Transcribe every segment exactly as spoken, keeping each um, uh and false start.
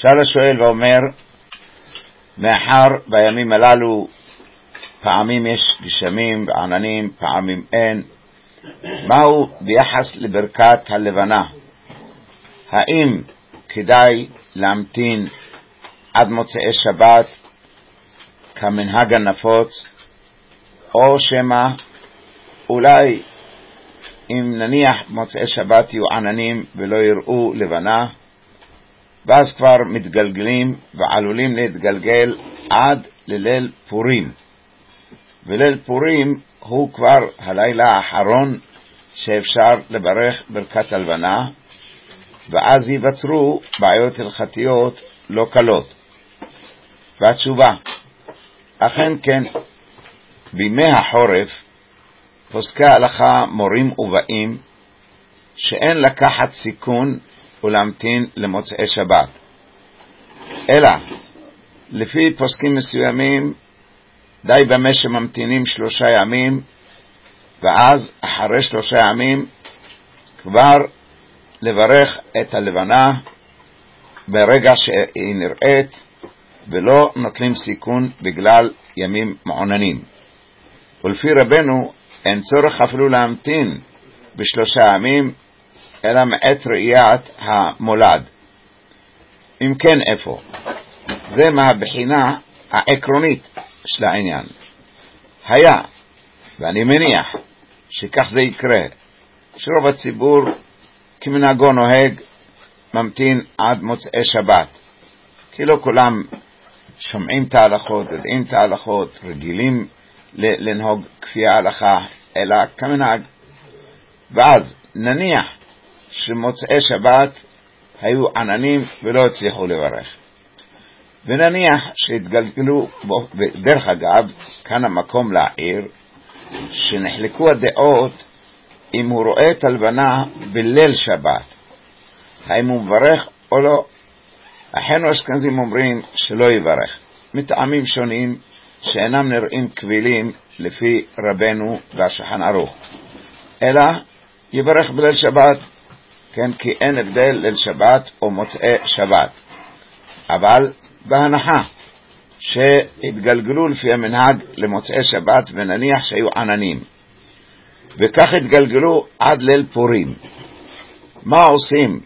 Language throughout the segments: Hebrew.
שאל השואל ואומר, מאחר בימים הללו פעמים יש גשמים ועננים, פעמים אין, מהו ביחס לברכת הלבנה? האם כדאי להמתין עד מוצאי שבת כמנהג הנפוץ, או שמה אולי אם נניח מוצאי שבת יהיו עננים ולא יראו לבנה, ואז כבר מתגלגלים ועלולים להתגלגל עד לליל פורים, וליל פורים הוא כבר הלילה האחרון שאפשר לברך ברכת הלבנה, ואז ייווצרו בעיות הלכתיות לא קלות. והתשובה, אכן כן, בימי החורף פוסקי ההלכה מורים ובאים שאין לקחת סיכון ולהמתין למוצאי שבת, אלא לפי פוסקים מסוימים די במה שממתינים שלושה ימים, ואז אחרי שלושה ימים כבר לברך את הלבנה ברגע שהיא נראית, ולא נוטלים סיכון בגלל ימים מעוננים. ולפי רבנו אין צורך אפילו להמתין בשלושה ימים, אלא מעת ראיית המולד. אם כן, איפה? זה מהבחינה העקרונית של העניין. היה, ואני מניח שכך זה יקרה, שרוב הציבור כמנהגו נוהג ממתין עד מוצאי שבת, כי לא כולם שומעים את ההלכות, יודעים את ההלכות, רגילים לנהוג כפי ההלכה, אלא כמנהג. ואז נניח שמוצאי שבת היו עננים ולא הצליחו לברך, ונניח שהתגלגלו בו, דרך אגב, כאן המקום להעיר שנחלקו הדעות אם הוא רואה את הלבנה בליל שבת, האם הוא מברך או לא. אחינו האשכנזים אומרים שלא יברך, מטעמים שונים שאינם נראים קבילים לפי רבנו והשולחן ערוך, אלא יברך בליל שבת, כן, כי אין הבדל ליל שבת או מוצאי שבת. אבל בהנחה שהתגלגלו לפי המנהג למוצאי שבת, ונניח שהיו עננים, וכך התגלגלו עד ליל פורים, מה עושים?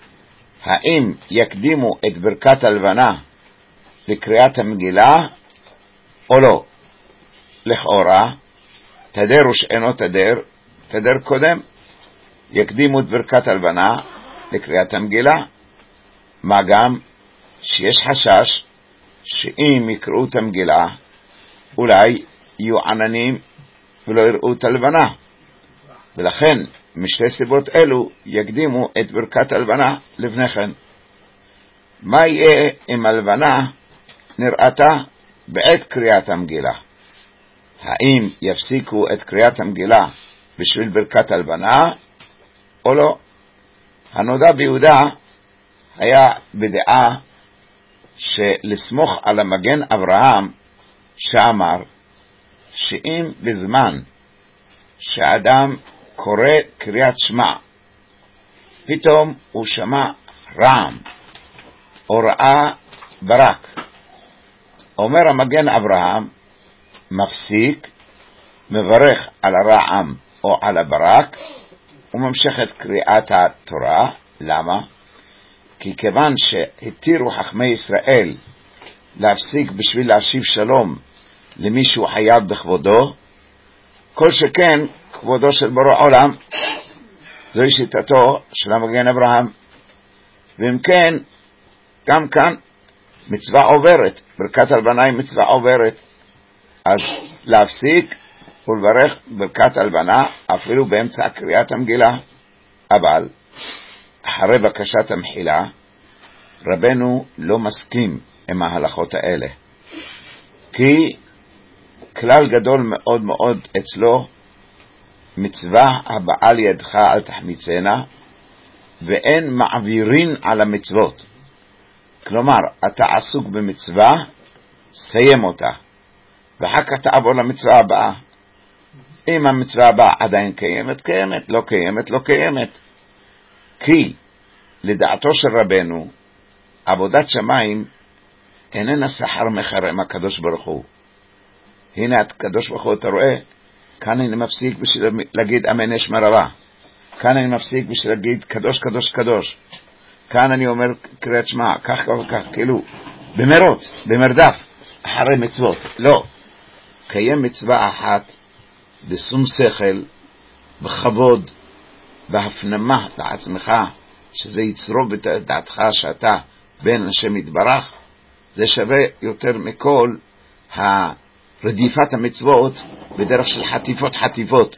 האם יקדימו את ברכת הלבנה לקריאת המגילה או לא? לכאורה תדר ושאינו תדר, תדר קודם, יקדימו את ברכת הלבנה לקריאת המגילה, מה גם שיש חשש שאם יקראו את המגילה אולי יהיו עננים ולא יראו את הלבנה, ולכן משתי סיבות אלו יקדימו את ברכת הלבנה לפני כן. מה יהיה אם הלבנה נראתה בעת קריאת המגילה? האם יפסיקו את קריאת המגילה בשביל ברכת הלבנה או לא? הנודע ביהודה היה בדעה שלסמוך על המגן אברהם שאמר שאם בזמן שאדם קורא קריאת שמע פתאום הוא שמע רעם או ראה ברק, אומר המגן אברהם מפסיק, מברך על הרעם או על הברק וממשיך את קריאת התורה. למה? כי כיוון שהתירו חכמי ישראל להפסיק בשביל להשיב שלום למישהו חייב בכבודו, כל שכן כבודו של בורא עולם, זוהי שיטתו של המגן אברהם. ואם כן, גם כאן מצווה עוברת, ברכת הלבנה היא מצווה עוברת, אז להפסיק ולברך ברכת הלבנה אפילו באמצע קריאת המגילה. אבל אחרי בקשת המחילה רבנו לא מסכים עם ההלכות האלה, כי כלל גדול מאוד מאוד אצלו, מצווה הבאה לידך אל תחמיצנה, ואין מעבירין על המצוות. כלומר, אתה עסוק במצווה, סיים אותה, ואחר כך תעבור למצווה הבאה. אם המצווה הבאה עדיין קיימת, קיימת, לא קיימת, לא קיימת. כי לדעתו של רבנו, עבודת שמיים איננה סחר מחר עם הקדוש ברוך הוא. הנה הקדוש ברוך הוא, אתה רואה, כאן אני מפסיק בשביל להגיד אמן אשמה רבה, כאן אני מפסיק בשביל להגיד קדוש קדוש קדוש, כאן אני אומר קריאת שמע, כך כך, כאילו במרוץ, במרדף אחרי מצוות. לא, קיים מצווה אחת בשום שכל, בכבוד, בהפנמה לעצמך, שזה יצרוב את דעתך שאתה בן השם יתברך, זה שווה יותר מכל הרדיפת המצוות בדרך של חטיפות חטיפות.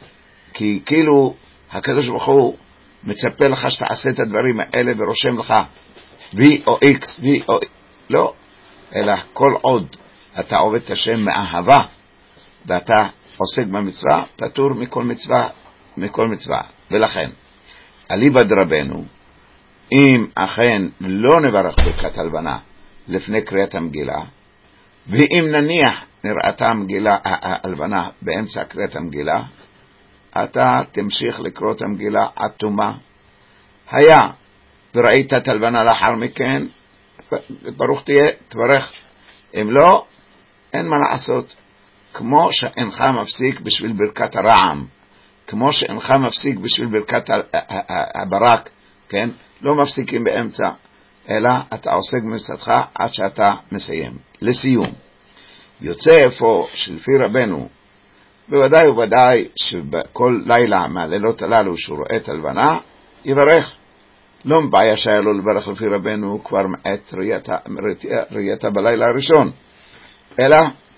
כי כאילו הקדוש ברוך הוא מצפה לך שתעשה את הדברים האלה ורושם לך V או X, V או X. לא, אלא כל עוד אתה עובד את השם מאהבה ואתה עוסק במצווה, פטור מכל מצווה, מכל מצווה. ולכן, אליבא דרבנו, אם אכן לא נברך ברכת הלבנה לפני קריאת המגילה, ואם נניח נראתה המגילה, הלבנה באמצע קריאת המגילה, אתה תמשיך לקרוא את המגילה עד תומה. היה וראית את הלבנה לאחר מכן, ברוך תהיה, תברך. אם לא, אין מה לעשות. כמו שאינך מפסיק בשביל ברכת הרעם, כמו שאינך מפסיק בשביל ברכת הברק, כן? לא מפסיקים באמצע, אלא אתה עוסק במצוותך עד שאתה מסיים. לסיום, יוצא אפוא שלפי רבנו, בוודאי ובוודאי שבכל לילה מהלילות הללו שהוא רואה את הלבנה, יברך. לא מבעיה שהיה לו לברך לפי רבנו כבר מעת ראייתה, ראייתה בלילה הראשון, אלא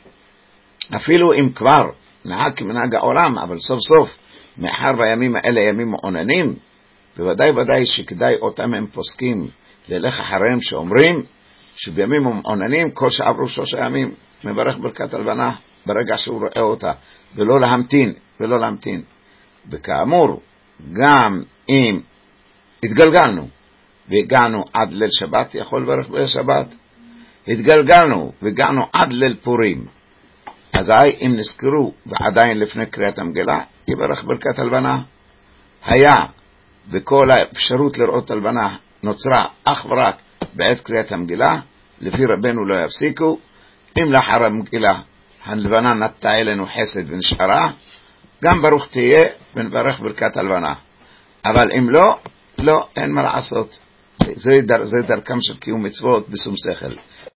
אפילו אם כבר נהג כמנהג העולם, אבל סוף סוף מאחר והימים האלה ימים מעוננים, בוודאי ודאי שכדאי אותם הם פוסקים ללך אחריהם שאומרים שבימים מעוננים כל שעברו שלושה ימים מברך ברכת הלבנה ברגע שהוא רואה אותה, ולא להמתין, ולא להמתין. וכאמור, גם אם התגלגלנו והגענו עד ליל שבת, יכול לברך בליל שבת. התגלגלנו והגענו עד ליל פורים, אזי אם נזכרו ועדיין לפני קריאת המגילה, יברך ברכת הלבנה. היה וכל האפשרות לראות הלבנה נוצרה אך ורק בעת קריאת המגילה, לפי רבנו לא יפסיקו. אם לאחר המגילה הלבנה נטעה אלינו חסד ונשארה, גם ברוך תהיה ונברך ברכת הלבנה. אבל אם לא, לא, אין מה לעשות. זה, דר, זה דרכם של קיום מצוות בשום שכל.